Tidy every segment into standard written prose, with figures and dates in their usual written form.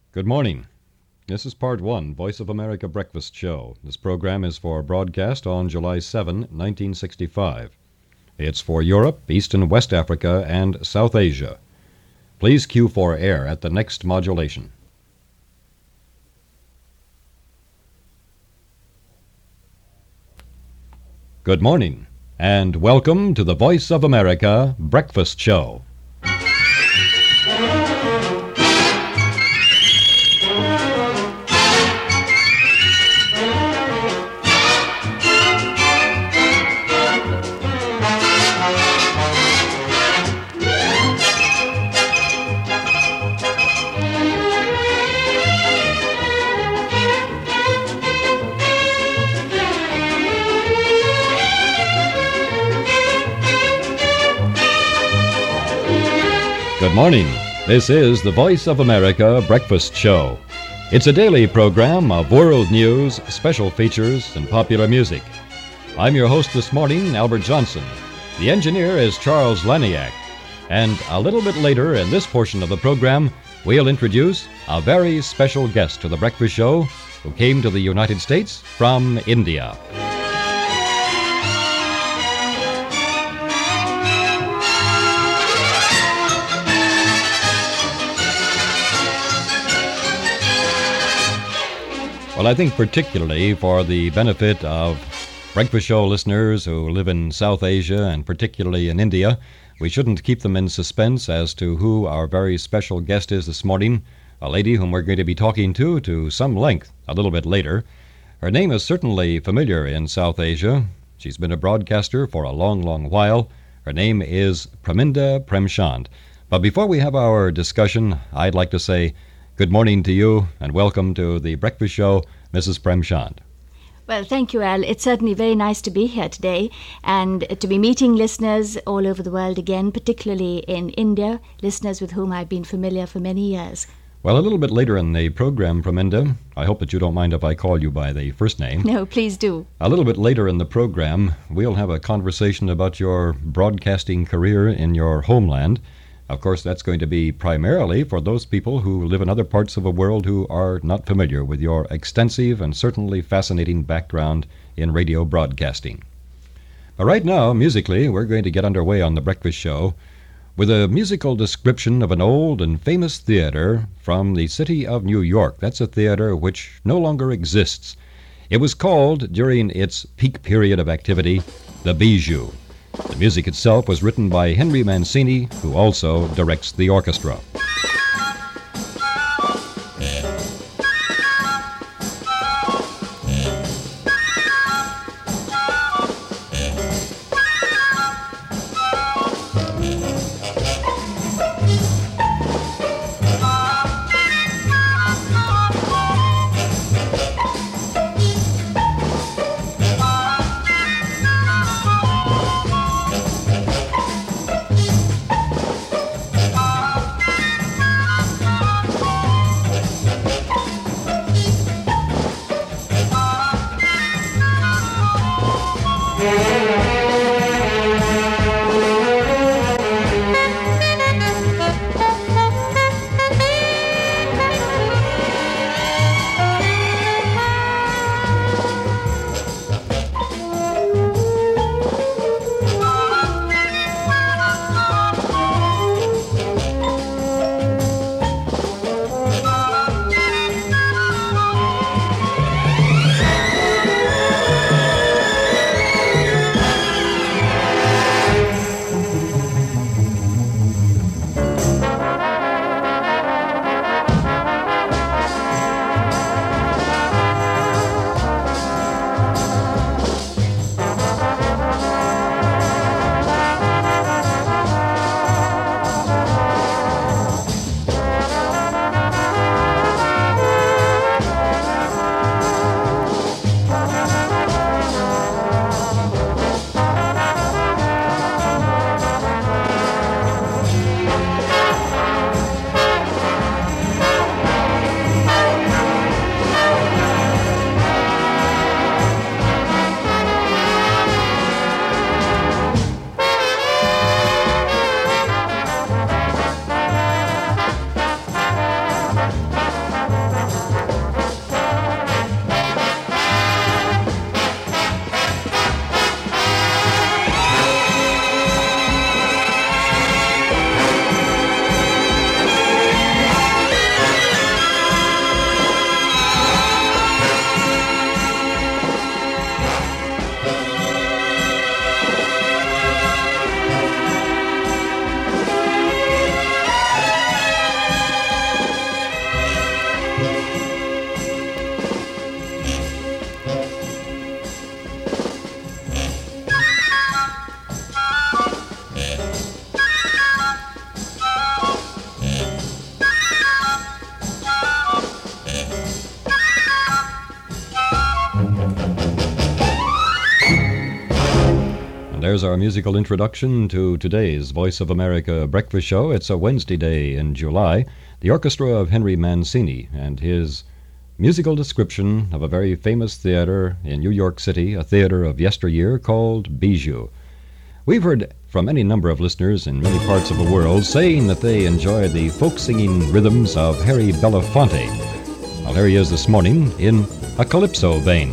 Good morning. This is Part 1, Voice of America Breakfast Show. This program is for broadcast on July 7, 1965. It's for Europe, East and West Africa, and South Asia. Please cue for air at the next modulation. Good morning, and welcome to the Voice of America Breakfast Show. Good morning. This is the Voice of America Breakfast Show. It's a daily program of world news, special features, and popular music. I'm your host this morning, Albert Johnson. The engineer is Charles Laniak. And a little bit later in this portion of the program, we'll introduce a very special guest to the Breakfast Show who came to the United States from India. Well, I think particularly for the benefit of Breakfast Show listeners who live in South Asia and particularly in India, we shouldn't keep them in suspense as to who our very special guest is this morning, a lady whom we're going to be talking to some length a little bit later. Her name is certainly familiar in South Asia. She's been a broadcaster for a long, long while. Her name is Praminda Premchand. But before we have our discussion, I'd like to say good morning to you and welcome to the Breakfast Show, Mrs. Premchand. Well, thank you, Al. It's certainly very nice to be here today and to be meeting listeners all over the world again, particularly in India, listeners with whom I've been familiar for many years. Well, a little bit later in the program, Praminda, I hope that you don't mind if I call you by the first name. No, please do. A little bit later in the program, we'll have a conversation about your broadcasting career in your homeland. Of course, that's going to be primarily for those people who live in other parts of the world who are not familiar with your extensive and certainly fascinating background in radio broadcasting. But right now, musically, we're going to get underway on the Breakfast Show with a musical description of an old and famous theater from the city of New York. That's a theater which no longer exists. It was called, during its peak period of activity, the Bijou. The music itself was written by Henry Mancini, who also directs the orchestra. there's our musical introduction to today's Voice of America breakfast show. It's a Wednesday day in July. The orchestra of Henry Mancini and his musical description of a very famous theater in New York City, a theater of yesteryear called Bijou. We've heard from any number of listeners in many parts of the world saying that they enjoy the folk singing rhythms of Harry Belafonte. Well, here he is this morning in a calypso vein.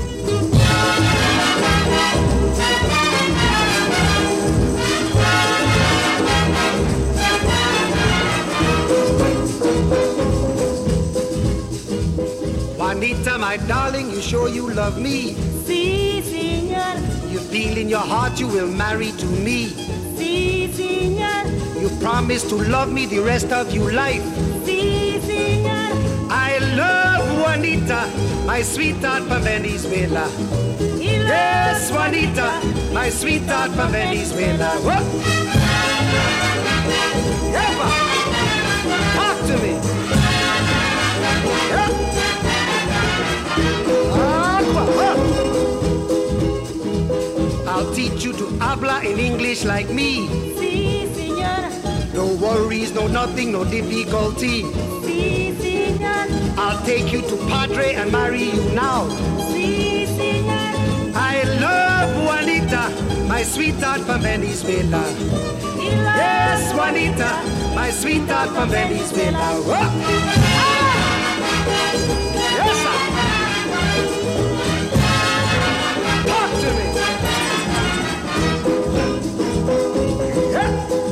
Juanita, my darling, you sure you love me? Sí, señor. You feel in your heart you will marry to me. Sí, señor. You promise to love me the rest of your life. Sí, señor. I love Juanita, my sweetheart from Venezuela. Yes, Juanita, my sweetheart from Venezuela. Whoop. Eva, talk to me. Yep. I'll teach you to habla in English like me. Sí, señor. No worries, no nothing, no difficulty. Sí, señor. I'll take you to Padre and marry you now. Sí, señor. I love Juanita, my sweetheart from Venezuela. Yes, Juanita, my sweetheart from Venezuela. Whoa. Yes, sir. Talk to me. Yeah.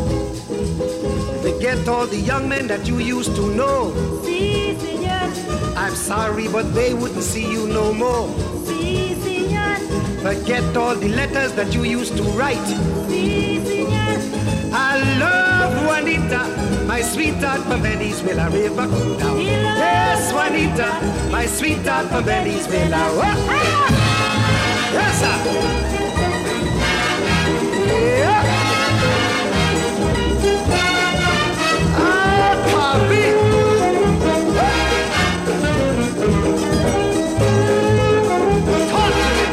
Forget all the young men that you used to know. Sí, señor. I'm sorry, but they wouldn't see you no more. Sí, señor. Forget all the letters that you used to write. Sí, señor. I love Juanita, my sweetheart from Venezuela. River come down. Yes, Juanita, my sweetheart from Venezuela. Whoa. Yes, sir. Yeah. Ah, Papi. Talk to me.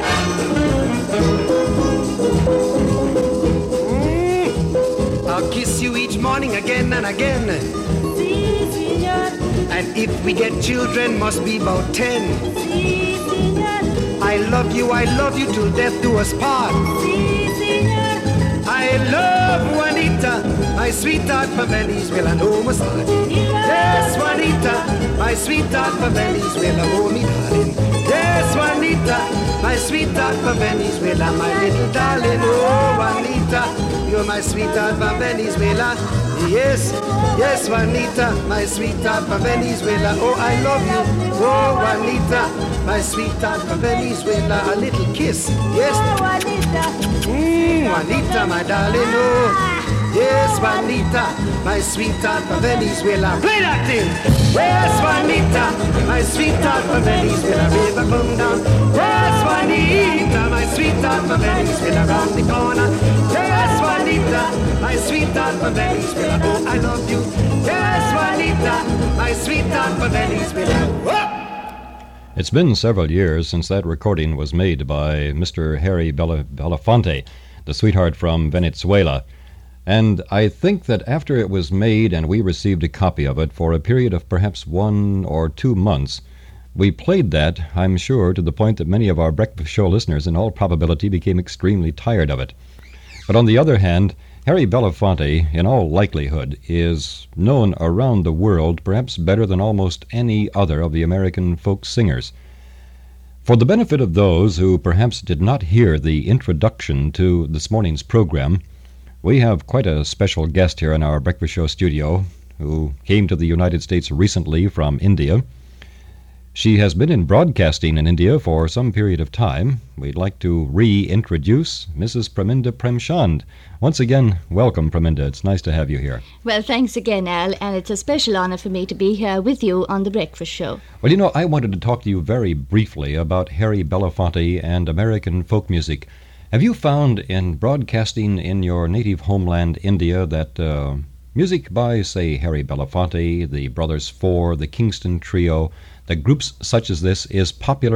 I'll kiss you each morning again and again. Sí, señor. And if we get children, must be about 10. Sí, señor. I love you till death do us part. Sí, señor. I love Juanita, my sweetheart from Venezuela. No massage. Yes, Juanita, my sweetheart from Venezuela. Oh, me darling. Yes, Juanita, my sweetheart from Venezuela. My little darling. Oh, Juanita, you're my sweetheart from Venezuela. Yes, yes, Juanita, my sweetheart from Venezuela. Oh, I love you. Oh, Juanita, my sweetheart from Venezuela. A little kiss. Yes. Oh, Juanita. Juanita, my darling. Oh, yes, Juanita, my sweetheart from Venezuela. Play that thing. Yes, Juanita, my sweetheart from Venezuela. River come down. Yes, Juanita, my sweetheart from Venezuela. Round the corner. Yes, Juanita, my sweetheart from Venezuela. Oh, I love you. Yes, Juanita, my sweetheart from Venezuela. Whoa! It's been several years since that recording was made by Mr. Harry Belafonte, the sweetheart from Venezuela. And I think that after it was made and we received a copy of it for a period of perhaps 1 or 2 months, we played that, I'm sure, to the point that many of our breakfast show listeners in all probability became extremely tired of it. But on the other hand, Harry Belafonte, in all likelihood, is known around the world perhaps better than almost any other of the American folk singers. For the benefit of those who perhaps did not hear the introduction to this morning's program, we have quite a special guest here in our breakfast show studio who came to the United States recently from India. She has been in broadcasting in India for some period of time. We'd like to reintroduce Mrs. Praminda Premchand. Once again, welcome, Praminda. It's nice to have you here. Well, thanks again, Al, and it's a special honor for me to be here with you on The Breakfast Show. Well, you know, I wanted to talk to you very briefly about Harry Belafonte and American folk music. Have you found in broadcasting in your native homeland, India, that music by, say, Harry Belafonte, the Brothers Four, the Kingston Trio, that groups such as this is popular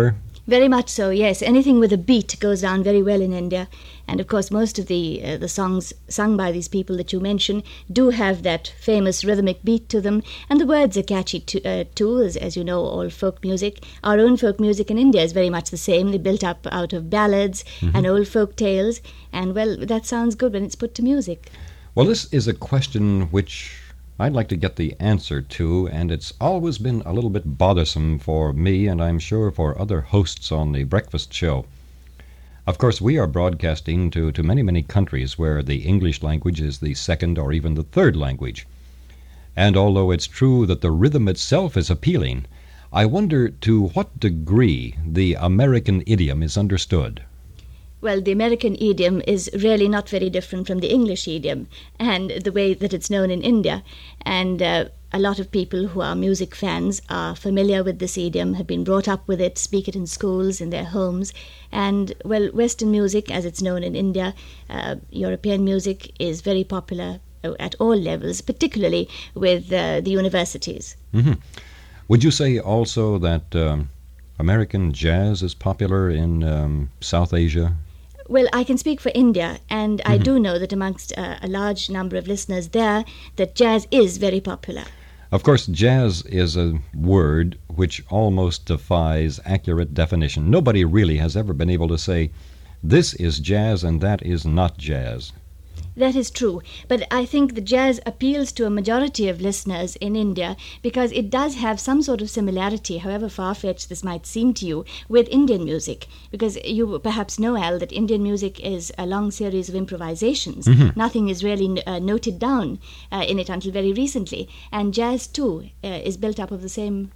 Very much so, yes. Anything with a beat goes down very well in India. And of course, most of the songs sung by these people that you mentioned do have that famous rhythmic beat to them. And the words are catchy too, as you know, all folk music. Our own folk music in India is very much the same. They're built up out of ballads and old folk tales. And, well, that sounds good when it's put to music. Well, this is a question which I'd like to get the answer to, and it's always been a little bit bothersome for me, and I'm sure for other hosts on the breakfast show. Of course, we are broadcasting to many, many countries where the English language is the second or even the third language. And although it's true that the rhythm itself is appealing, I wonder to what degree the American idiom is understood. Well, the American idiom is really not very different from the English idiom and the way that it's known in India. And a lot of people who are music fans are familiar with this idiom, have been brought up with it, speak it in schools, in their homes. And, well, Western music, as it's known in India, European music is very popular at all levels, particularly with the universities. Mm-hmm. Would you say also that American jazz is popular in South Asia? Well, I can speak for India, and I do know that amongst a large number of listeners there, that jazz is very popular. Of course, jazz is a word which almost defies accurate definition. Nobody really has ever been able to say, this is jazz and that is not jazz. That is true, but I think the jazz appeals to a majority of listeners in India because it does have some sort of similarity, however far-fetched this might seem to you, with Indian music. Because you perhaps know, Al, that Indian music is a long series of improvisations. Nothing is really noted down in it until very recently. And jazz, too, is built up of the same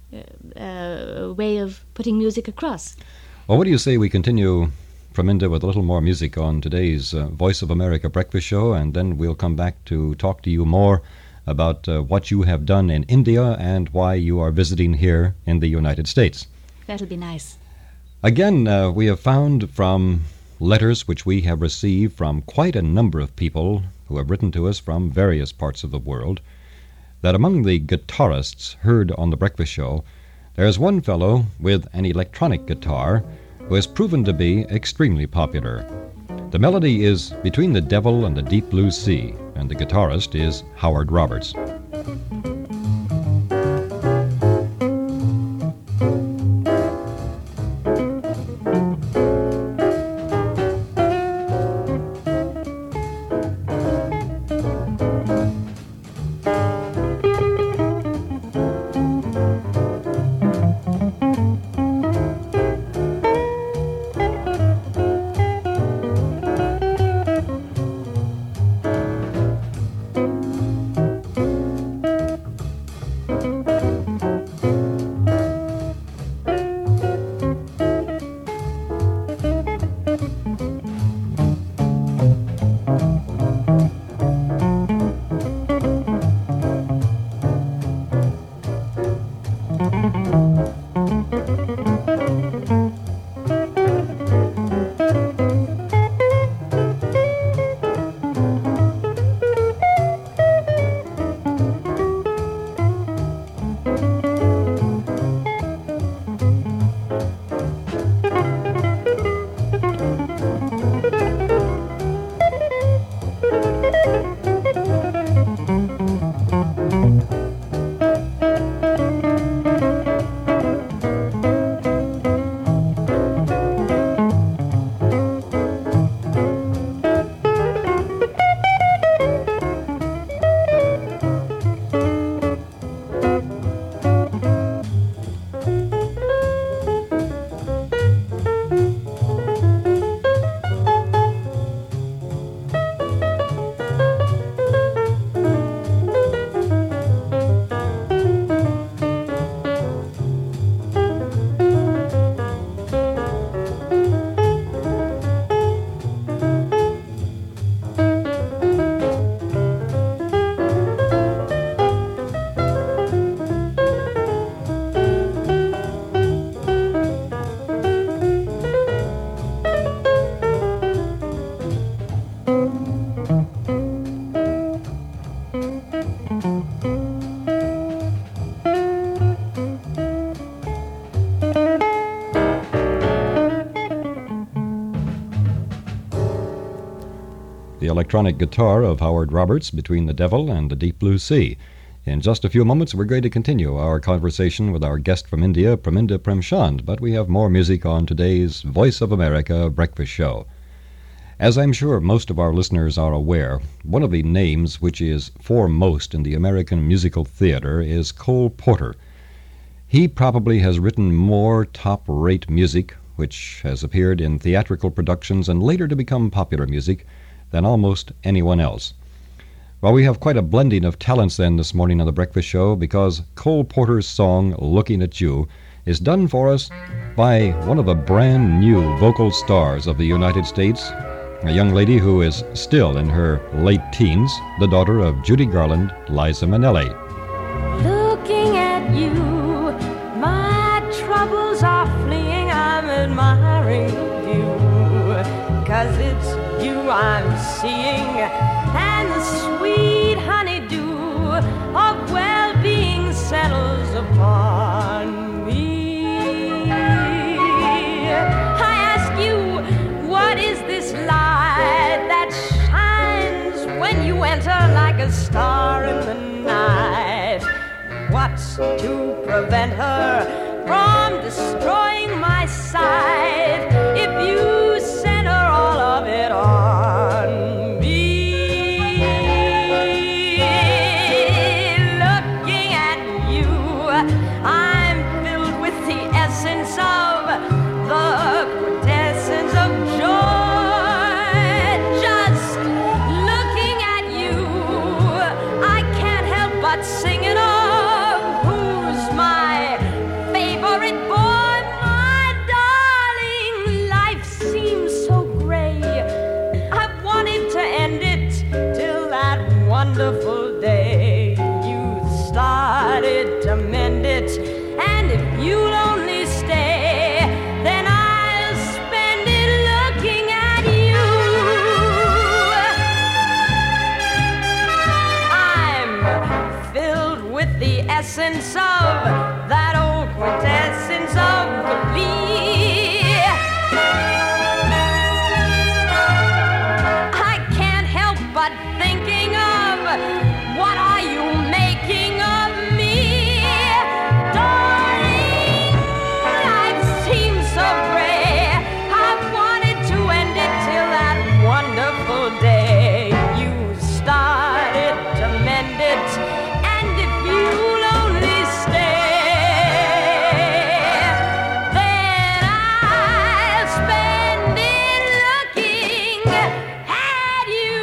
way of putting music across. Well, what do you say we continue from India with a little more music on today's Voice of America breakfast show, and then we'll come back to talk to you more about what you have done in India and why you are visiting here in the United States. That'll be nice. Again, we have found from letters which we have received from quite a number of people who have written to us from various parts of the world that among the guitarists heard on the breakfast show, there's one fellow with an electronic guitar who has proven to be extremely popular. The melody is Between the Devil and the Deep Blue Sea, and the guitarist is Howard Roberts. electronic guitar of Howard Roberts, Between the Devil and the Deep Blue Sea. In just a few moments, we're going to continue our conversation with our guest from India, Praminda Premchand, but we have more music on today's Voice of America breakfast show. As I'm sure most of our listeners are aware, one of the names which is foremost in the American musical theater is Cole Porter. He probably has written more top-rate music, which has appeared in theatrical productions and later to become popular music, than almost anyone else. Well, we have quite a blending of talents then this morning on the breakfast show, because Cole Porter's song, Looking at You, is done for us by one of the brand new vocal stars of the United States, a young lady who is still in her late teens, the daughter of Judy Garland, Liza Minnelli. Looking at you, my troubles are fleeing. I'm admiring you, 'cause it's you I'm seeing, and the sweet honeydew of well-being settles upon me. I ask you, what is this light that shines when you enter like a star in the night? What's to prevent her from destroying my sight if you center all of it on me? Looking at you, I'm filled with the essence of the quintessence of joy. Just looking at you, I can't help but sing it all. Wonderful day, you started to mend it, and if you'll only stay, then I'll spend it looking at you. I'm filled with the essence of that old quintessence of glee. I can't help but thinking of what are you making of me? Darling, life seems so gray. I've wanted to end it till that wonderful day you started to mend it, and if you'll only stay, then I'll spend it looking at you.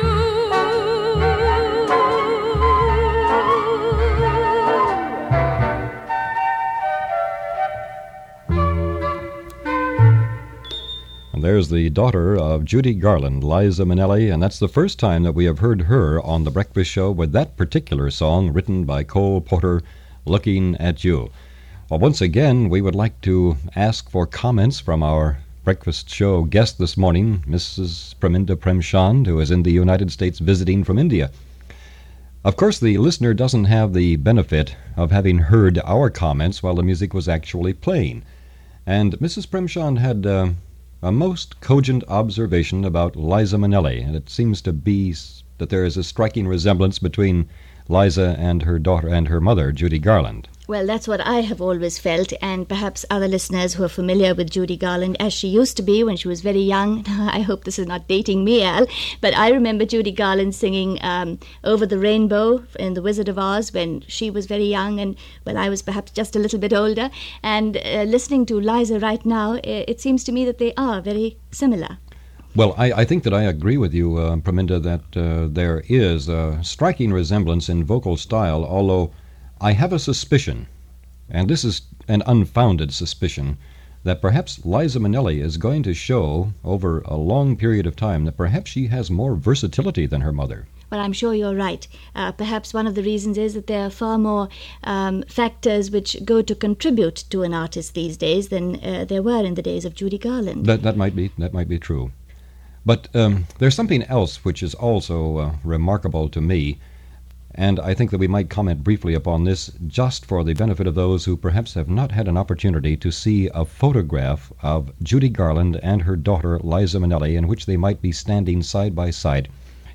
And there's the daughter of Judy Garland, Liza Minnelli, and that's the first time that we have heard her on the breakfast show with that particular song written by Cole Porter, Looking at You. Well, once again, we would like to ask for comments from our breakfast show guest this morning, Mrs. Praminda Premchand, who is in the United States visiting from India. Of course, the listener doesn't have the benefit of having heard our comments while the music was actually playing. And Mrs. Premchand had a most cogent observation about Liza Minnelli, and it seems to be that there is a striking resemblance between Liza and her daughter and her mother, Judy Garland. Well, that's what I have always felt, and perhaps other listeners who are familiar with Judy Garland as she used to be when she was very young. I hope this is not dating me, Al, but I remember Judy Garland singing Over the Rainbow in The Wizard of Oz when she was very young, and, well, I was perhaps just a little bit older. And listening to Liza right now, it seems to me that they are very similar. Well, I think that I agree with you, Praminda, that there is a striking resemblance in vocal style, although I have a suspicion, and this is an unfounded suspicion, that perhaps Liza Minnelli is going to show over a long period of time that perhaps she has more versatility than her mother. Well, I'm sure you're right. Perhaps one of the reasons is that there are far more factors which go to contribute to an artist these days than there were in the days of Judy Garland. That might be true. But there's something else which is also remarkable to me, and I think that we might comment briefly upon this just for the benefit of those who perhaps have not had an opportunity to see a photograph of Judy Garland and her daughter Liza Minnelli in which they might be standing side by side.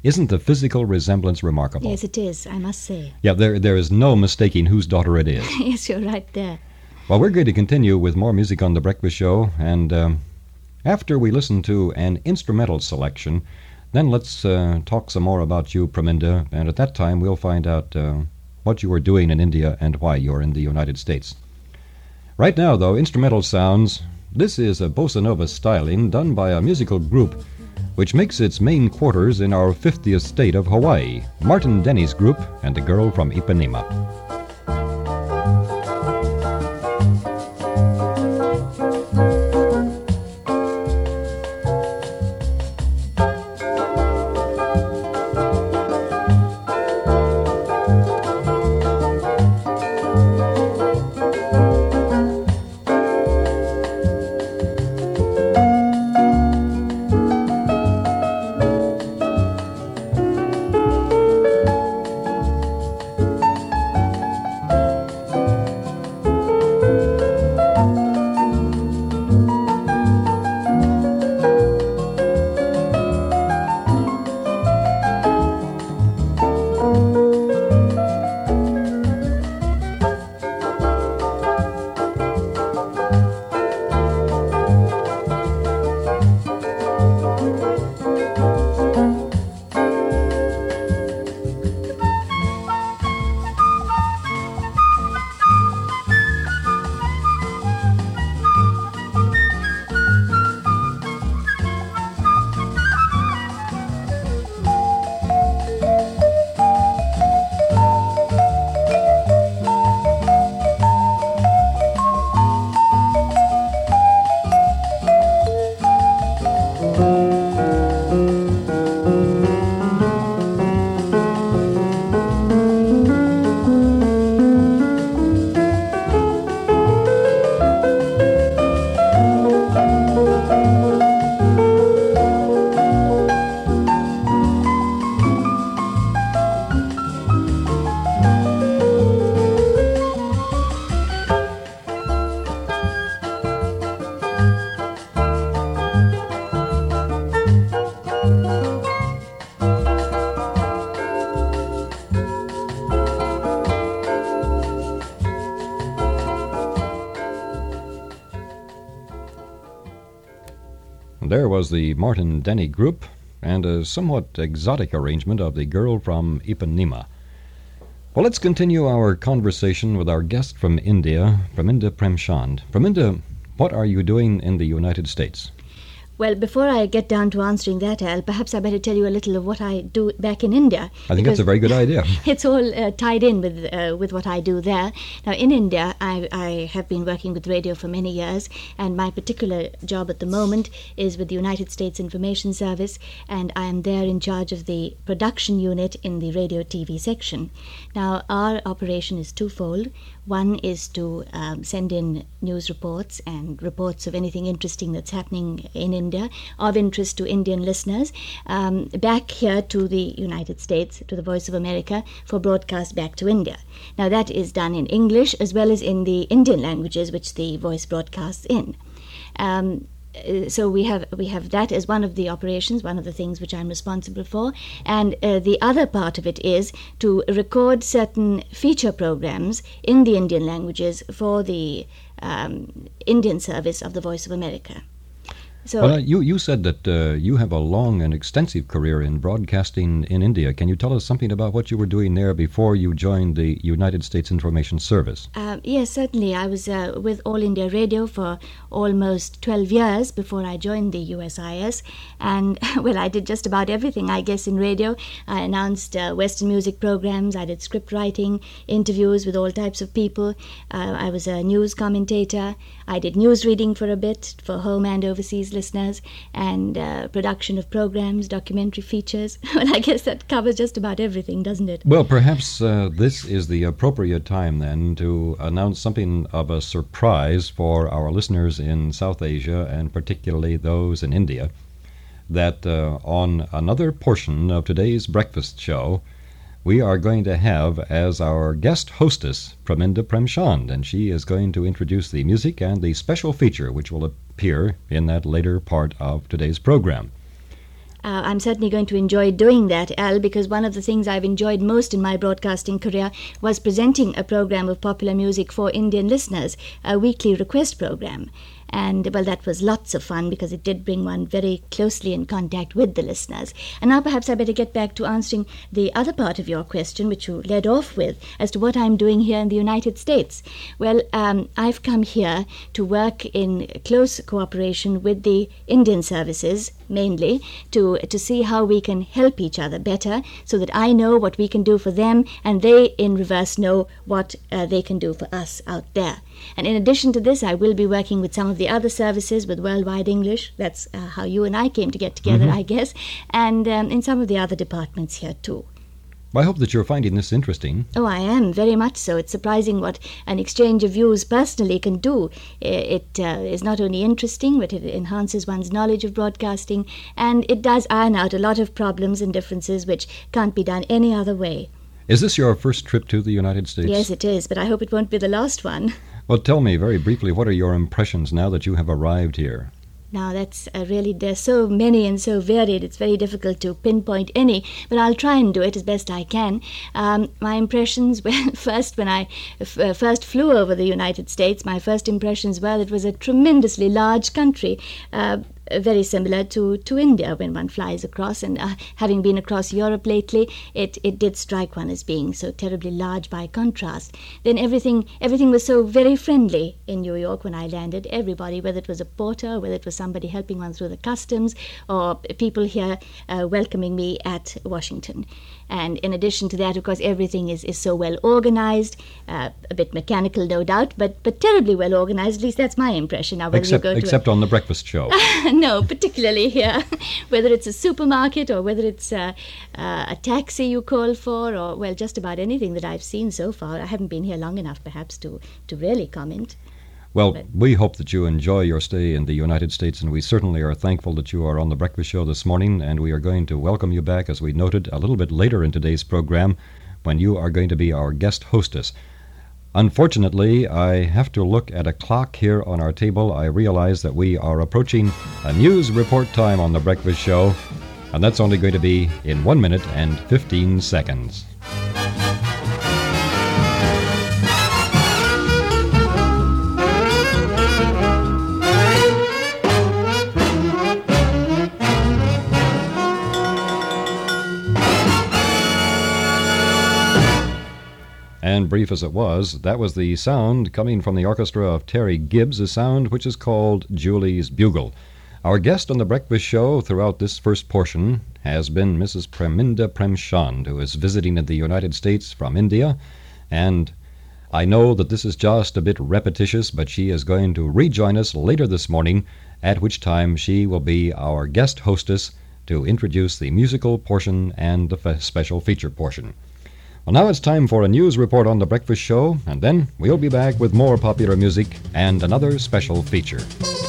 Isn't the physical resemblance remarkable? Yes, it is, I must say. Yeah, there is no mistaking whose daughter it is. Yes, you're right there. Well, we're going to continue with more music on The Breakfast Show, and after we listen to an instrumental selection, then let's talk some more about you, Praminda, and at that time we'll find out what you are doing in India and why you're in the United States. Right now, though, instrumental sounds. This is a bossa nova styling done by a musical group which makes its main quarters in our 50th state of Hawaii, Martin Denny's group and the Girl from Ipanema. There was the Martin Denny group and a somewhat exotic arrangement of the Girl from Ipanema. Well, let's continue our conversation with our guest from India, Praminda Premchand. Praminda, what are you doing in the United States? Well, before I get down to answering that, Al, perhaps I better tell you a little of what I do back in India. I think that's a very good idea. It's all tied in with what I do there. Now, in India, I have been working with radio for many years, and my particular job at the moment is with the United States Information Service, and I am there in charge of the production unit in the radio TV section. Now, our operation is twofold. One is to send in news reports and reports of anything interesting that's happening in India, of interest to Indian listeners, back here to the United States, to the Voice of America, for broadcast back to India. Now, that is done in English as well as in the Indian languages, which the Voice broadcasts in. So we have that as one of the operations, one of the things which I'm responsible for, and the other part of it is to record certain feature programs in the Indian languages for the Indian service of the Voice of America. So, well, you said that you have a long and extensive career in broadcasting in India. Can you tell us something about what you were doing there before you joined the United States Information Service? Yes, certainly. I was with All India Radio for almost 12 years before I joined the USIS. And, well, I did just about everything, I guess, in radio. I announced Western music programs. I did script writing, interviews with all types of people. I was a news commentator. I did news reading for a bit for home and overseas listeners, and production of programs, documentary features. Well, I guess that covers just about everything, doesn't it? Well, perhaps this is the appropriate time then to announce something of a surprise for our listeners in South Asia, and particularly those in India, that on another portion of today's breakfast show, we are going to have as our guest hostess Praminda Premchand, and she is going to introduce the music and the special feature which will appear in that later part of today's program. I'm certainly going to enjoy doing that, Al, because one of the things I've enjoyed most in my broadcasting career was presenting a program of popular music for Indian listeners, a weekly request program. And, well, that was lots of fun because it did bring one very closely in contact with the listeners. And now perhaps I better get back to answering the other part of your question, which you led off with, as to what I'm doing here in the United States. Well, I've come here to work in close cooperation with the Indian services, mainly, to see how we can help each other better, so that I know what we can do for them, and they, in reverse, know what they can do for us out there. And in addition to this, I will be working with some of the other services with Worldwide English. That's how you and I came to get together, I guess. And in some of the other departments here, too. Well, I hope that you're finding this interesting. Oh, I am, very much so. It's surprising what an exchange of views personally can do. It is not only interesting, but it enhances one's knowledge of broadcasting, and it does iron out a lot of problems and differences which can't be done any other way. Is this your first trip to the United States? Yes, it is, but I hope it won't be the last one. Well, tell me very briefly, what are your impressions now that you have arrived here? Now, that's really, there's so many and so varied, it's very difficult to pinpoint any, but I'll try and do it as best I can. My impressions, well, first, when I first flew over the United States, my first impressions were that it was a tremendously large country, very similar to India when one flies across, and having been across Europe lately, it did strike one as being so terribly large by contrast. Then everything was so very friendly in New York when I landed. Everybody, whether it was a porter, whether it was somebody helping one through the customs, or people here welcoming me at Washington. And in addition to that, of course, everything is so well organized, a bit mechanical, no doubt, but terribly well organized. At least that's my impression. Now, except on the breakfast show. No, particularly here. Whether it's a supermarket or whether it's a taxi you call for, or, well, just about anything that I've seen so far. I haven't been here long enough, perhaps, to really comment. Well, we hope that you enjoy your stay in the United States, and we certainly are thankful that you are on the breakfast show this morning, and we are going to welcome you back, as we noted, a little bit later in today's program, when you are going to be our guest hostess. Unfortunately, I have to look at a clock here on our table. I realize that we are approaching a news report time on the breakfast show, and that's only going to be in 1 minute and 15 seconds. And brief as it was, that was the sound coming from the orchestra of Terry Gibbs, a sound which is called Julie's Bugle. Our guest on the breakfast show throughout this first portion has been Mrs. Preminda Premchand, who is visiting in the United States from India. And I know that this is just a bit repetitious, but she is going to rejoin us later this morning, at which time she will be our guest hostess to introduce the musical portion and the special feature portion. Well, now it's time for a news report on the breakfast show, and then we'll be back with more popular music and another special feature.